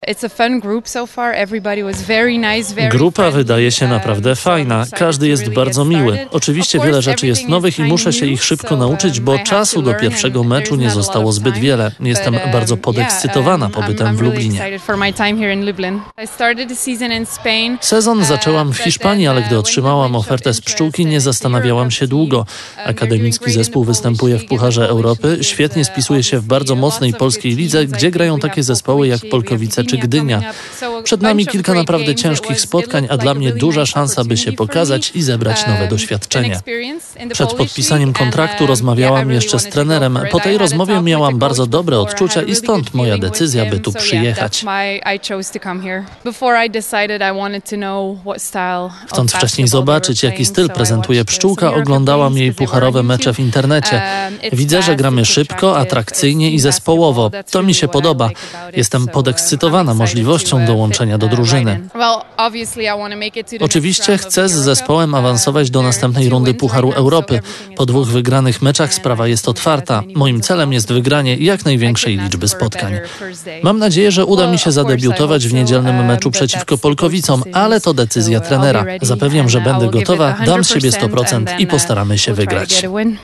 Grupa wydaje się naprawdę fajna, każdy jest bardzo miły. Oczywiście wiele rzeczy jest nowych i muszę się ich szybko nauczyć, bo czasu do pierwszego meczu nie zostało zbyt wiele. Jestem bardzo podekscytowana pobytem w Lublinie. Sezon zaczęłam w Hiszpanii, ale gdy otrzymałam ofertę z Pszczółki, nie zastanawiałam się długo. Akademicki zespół występuje w Pucharze Europy, świetnie spisuje się w bardzo mocnej polskiej lidze, gdzie grają takie zespoły jak Polkowice czy Gdynia. Przed nami kilka naprawdę ciężkich spotkań, a dla mnie duża szansa, by się pokazać i zebrać nowe doświadczenie. Przed podpisaniem kontraktu rozmawiałam jeszcze z trenerem. Po tej rozmowie miałam bardzo dobre odczucia i stąd moja decyzja, by tu przyjechać. Chcąc wcześniej zobaczyć, jaki styl prezentuje Pszczółka, oglądałam jej pucharowe mecze w internecie. Widzę, że gramy szybko, atrakcyjnie i zespołowo. To mi się podoba. Jestem podekscytowana możliwością dołączenia do drużyny. Oczywiście chcę z zespołem awansować do następnej rundy Pucharu Europy. Po 2 wygranych meczach sprawa jest otwarta. Moim celem jest wygranie jak największej liczby spotkań. Mam nadzieję, że uda mi się zadebiutować w niedzielnym meczu przeciwko Polkowicom, ale to decyzja trenera. Zapewniam, że będę gotowa, dam z siebie 100% i postaramy się wygrać.